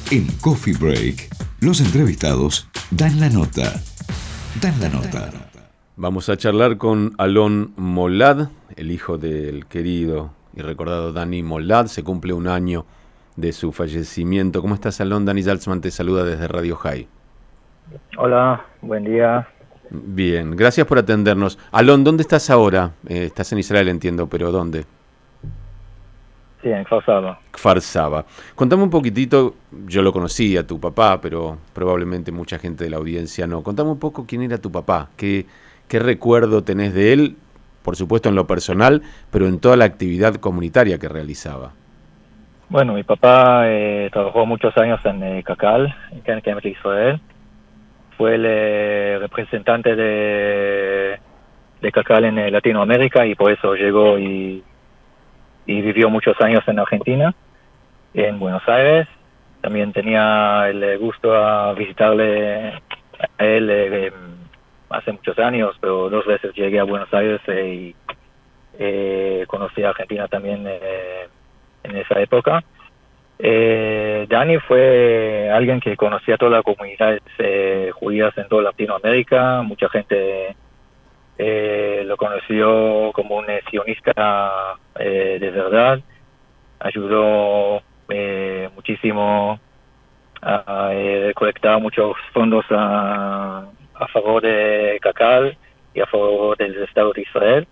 En Coffee Break, los entrevistados dan la nota. Dan la nota. Vamos a charlar con Alon Molad, el hijo del querido y recordado Dani Molad. Se cumple un año de su fallecimiento. ¿Cómo estás, Alon? Dani Zaltzman te saluda desde Radio High. Hola, buen día. Bien, gracias por atendernos. Alon, ¿dónde estás ahora? Estás en Israel, entiendo, pero ¿dónde? Sí, en Kfar Saba. Kfar Saba. Contame un poquitito, yo lo conocí a tu papá, pero probablemente mucha gente de la audiencia no. Contame un poco quién era tu papá, qué recuerdo tenés de él, por supuesto en lo personal, pero en toda la actividad comunitaria que realizaba. Bueno, mi papá trabajó muchos años en Cacal, en Kemet Israel. Fue el representante de Cacal en Latinoamérica y por eso llegó y vivió muchos años en Argentina, en Buenos Aires. También tenía el gusto a visitarle a él hace muchos años, pero 2 veces llegué a Buenos Aires y conocí a Argentina también en esa época. Dani fue alguien que conocía todas las comunidades judías en toda Latinoamérica. Mucha gente lo conoció como un sionista de verdad. Ayudó muchísimo a recolectar muchos fondos a favor de Cacal y a favor del Estado de Israel.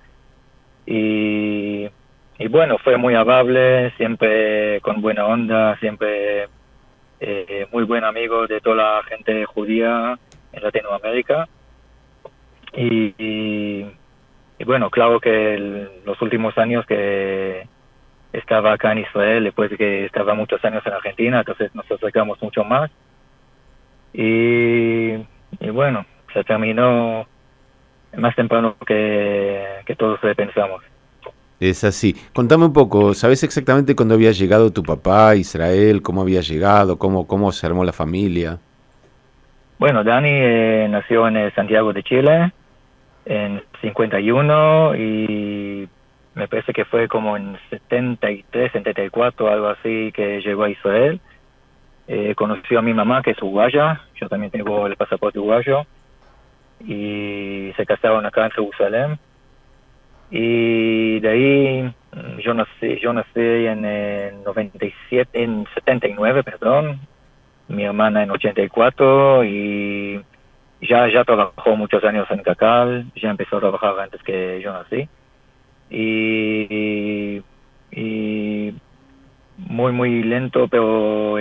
Y bueno, fue muy amable, siempre con buena onda, siempre muy buen amigo de toda la gente judía en Latinoamérica. Y bueno, claro que los últimos años que estaba acá en Israel, después de que estaba muchos años en Argentina, entonces nos acercamos mucho más. Y bueno, se terminó más temprano que todos pensamos. Es así. Contame un poco, ¿sabés exactamente cuándo había llegado tu papá a Israel? ¿Cómo había llegado? ¿Cómo se armó la familia? Bueno, Dani nació en Santiago de Chile en 51 y me parece que fue como en 73, 74, algo así, que llegó a Israel. Conoció a mi mamá, que es uruguaya, yo también tengo el pasaporte uruguayo, y se casaron acá en Jerusalén. Y de ahí yo nací en 97, en 79, perdón, mi hermana en 84 y ya trabajó muchos años en Cacal, ya empezó a trabajar antes que yo nací. Y muy lento, pero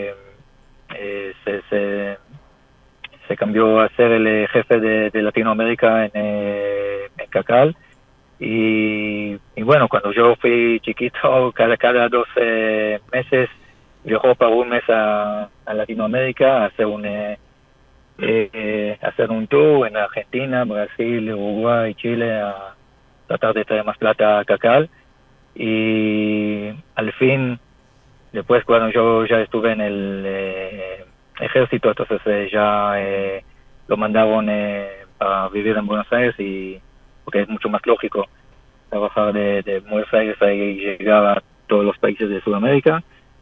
se cambió a ser el jefe de Latinoamérica en Cacal. Y bueno, cuando yo fui chiquito, cada 12 meses viajó para un mes a Latinoamérica a hacer un tour en Argentina, Brasil, Uruguay, Chile, a tratar de traer más plata a Cacal. Y al fin, después cuando yo ya estuve en el ejército, entonces ya lo mandaron para vivir en Buenos Aires, porque es mucho más lógico trabajar de Buenos Aires y llegar a todos los países de Sudamérica.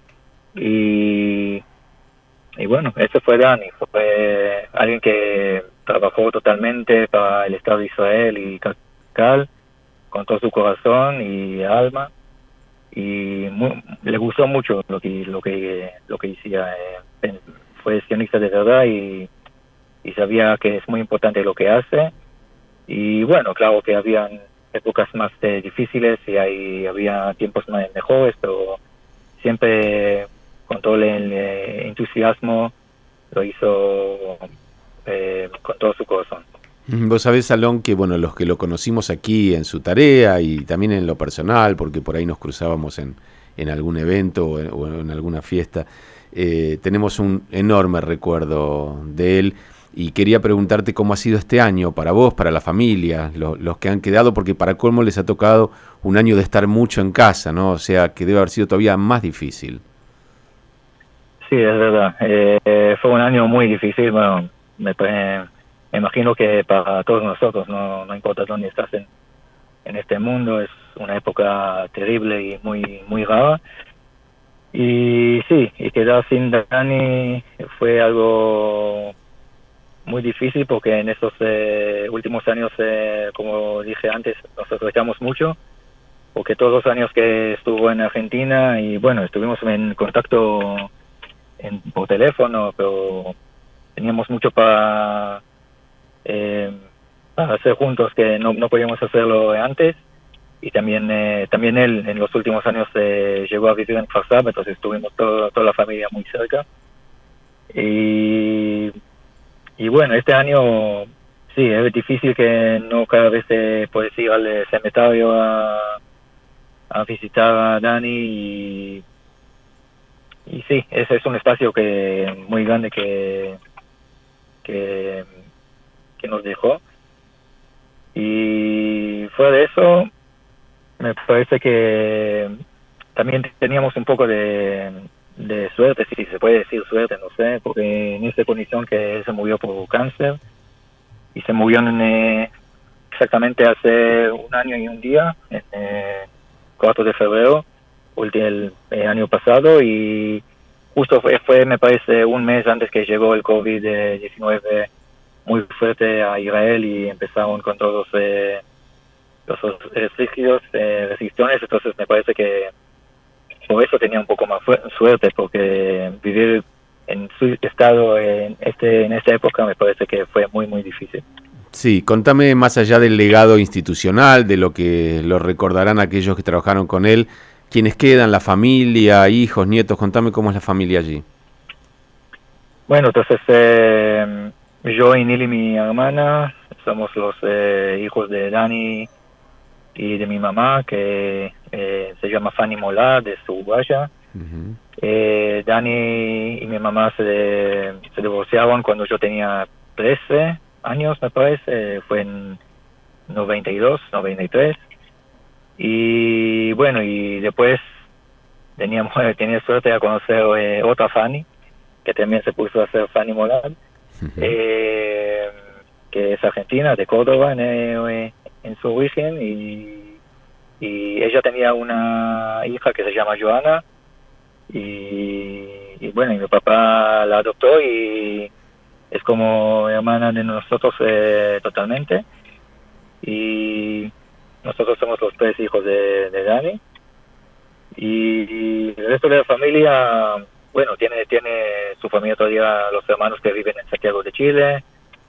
Y bueno, ese fue Dani, fue alguien que trabajó totalmente para el Estado de Israel y Cacal con todo su corazón y alma, y le gustó mucho lo que hacía. Fue sionista de verdad y sabía que es muy importante lo que hace. Y bueno, claro que habían épocas más difíciles y había tiempos más mejores, pero siempre con todo el entusiasmo lo hizo con todo su corazón. Vos sabés, Alon, que bueno, los que lo conocimos aquí en su tarea y también en lo personal, porque por ahí nos cruzábamos en algún evento o en alguna fiesta, tenemos un enorme recuerdo de él. Y quería preguntarte cómo ha sido este año para vos, para la familia, los que han quedado, porque para colmo les ha tocado un año de estar mucho en casa, ¿no? O sea, que debe haber sido todavía más difícil. Sí, es verdad. Fue un año muy difícil. Bueno, me imagino que para todos nosotros, no importa dónde estás en este mundo, es una época terrible y muy rara. Y sí, y quedar sin Dani fue algo muy difícil porque en estos últimos años, como dije antes, nos acercamos mucho, porque todos los años que estuvo en Argentina, y bueno, estuvimos en contacto por teléfono, pero teníamos mucho para hacer juntos que no podíamos hacerlo antes. Y también él en los últimos años llegó a vivir en Kfar Saba, entonces estuvimos toda la familia muy cerca. Y bueno, este año sí, es difícil que no cada vez puedes ir al cementerio a visitar a Dani, y sí, ese es un espacio muy grande que nos dejó. Y fuera de eso, me parece que también teníamos un poco de suerte, si se puede decir suerte, no sé, porque en esa condición que él se murió por cáncer, y se murió exactamente hace un año y un día, el 4 de febrero, el año pasado, y justo fue, me parece, un mes antes que llegó el COVID-19 muy fuerte a Israel, y empezaron con todos los restricciones, entonces me parece que por eso tenía un poco más suerte, porque vivir en su estado en esta época me parece que fue muy, muy difícil. Sí, contame más allá del legado institucional, de lo que lo recordarán aquellos que trabajaron con él, quienes quedan, la familia, hijos, nietos, contame cómo es la familia allí. Bueno, entonces yo y Nili, mi hermana, somos los hijos de Dani y de mi mamá, que se llama Fanny Molad, es uruguaya. Uh-huh. Dani y mi mamá se divorciaron cuando yo tenía 13 años, me parece, fue en 92, 93. Y bueno, y después tenía suerte de conocer otra Fanny, que también se puso a hacer Fanny Molad, uh-huh. Que es argentina, de Córdoba, en su origen, y ella tenía una hija que se llama Joana, y bueno, y mi papá la adoptó, y es como hermana de nosotros totalmente, y nosotros somos los 3 hijos de Dani, y el resto de la familia, bueno, tiene su familia todavía, los hermanos que viven en Santiago de Chile,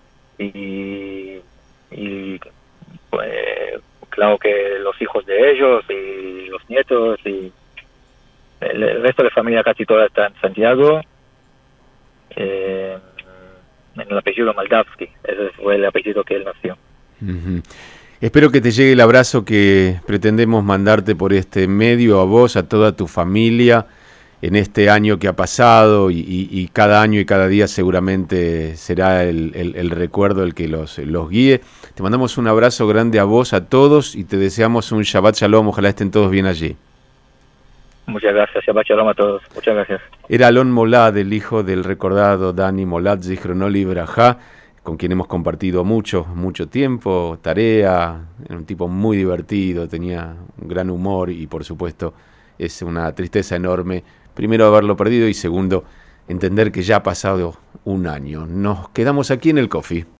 y pues, claro que los hijos de ellos y los nietos, y el resto de la familia casi toda está en Santiago, en el apellido Moldavsky, ese fue el apellido que él nació. Uh-huh. Espero que te llegue el abrazo que pretendemos mandarte por este medio, a vos, a toda tu familia, en este año que ha pasado, y cada año y cada día seguramente será el recuerdo el que los guíe. Te mandamos un abrazo grande a vos, a todos, y te deseamos un Shabbat Shalom, ojalá estén todos bien allí. Muchas gracias, Shabbat Shalom a todos, muchas gracias. Era Alon Molad, el hijo del recordado Dani Molad, Zichrono Libraja, con quien hemos compartido mucho tiempo, tarea, era un tipo muy divertido, tenía un gran humor, y por supuesto es una tristeza enorme, primero haberlo perdido, y segundo, entender que ya ha pasado un año. Nos quedamos aquí en el Coffee.